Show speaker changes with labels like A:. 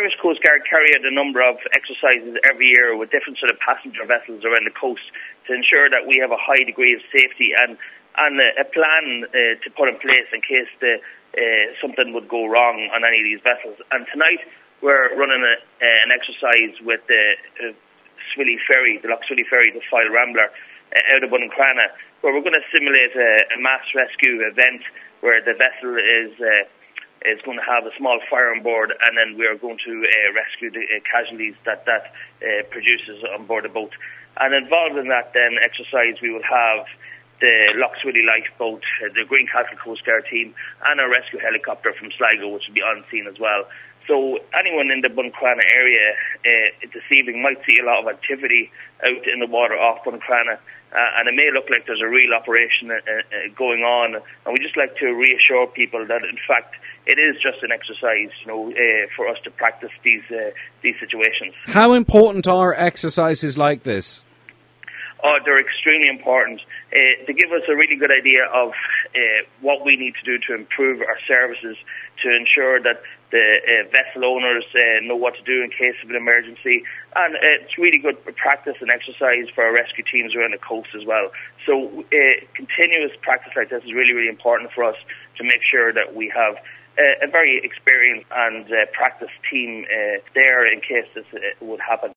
A: Irish Coast Guard carry out a number of exercises every year with different sort of passenger vessels around the coast to ensure that we have a high degree of safety and a plan to put in place in case something would go wrong on any of these vessels. And tonight we're running an exercise with the Swilly Ferry, the Lough Swilly Ferry, the Foyle Rambler, out of Buncrana, where we're going to simulate a mass rescue event where the vessel is going to have a small fire on board, and then we are going to rescue the casualties that produces on board the boat. And involved in that then exercise, we will have the Lough Swilly lifeboat, the Greencastle Coast Guard team, and a rescue helicopter from Sligo, which will be on scene as well. So anyone in the Buncrana area this evening might see a lot of activity out in the water off Buncrana, and it may look like there's a real operation going on. And we just like to reassure people that, in fact, it is just an exercise, for us to practice these situations.
B: How important are exercises like this?
A: Oh, they're extremely important. They give us a really good idea of what we need to do to improve our services, to ensure that the vessel owners know what to do in case of an emergency. And it's really good practice and exercise for our rescue teams around the coast as well. So continuous practice like this is really, really important for us to make sure that we have a very experienced and practiced team there in case this would happen.